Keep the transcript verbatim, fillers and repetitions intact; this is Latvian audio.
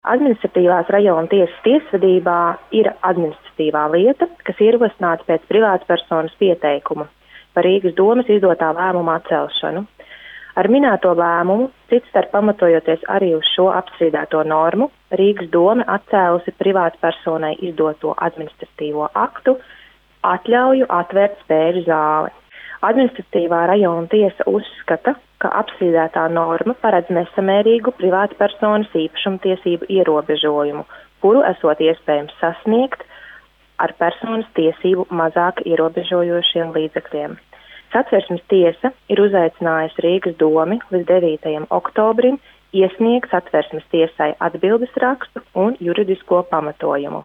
Administratīvās rajona tiesas tiesvedībā ir administratīvā lieta, kas ierosināta pēc privātpersonas pieteikuma par Rīgas domas izdotā lēmuma atcelšanu. Ar minēto lēmumu, citstarp pamatojoties arī uz šo apstrīdēto normu, Rīgas doma atcēlusi privātpersonai izdoto administratīvo aktu, atļauju atvērt spēļu zāli. Administratīvā rajona tiesa uzskata, ka apstrīdētā norma paredz nesamērīgu privātpersonas īpašumtiesību ierobežojumu, kuru esot iespējams sasniegt ar personas tiesību mazāk ierobežojošiem līdzekļiem. Satversmes tiesa ir uzaicinājusi Rīgas domi līdz devītajam oktobrim iesniegt Satversmes tiesai atbildes rakstu un juridisko pamatojumu.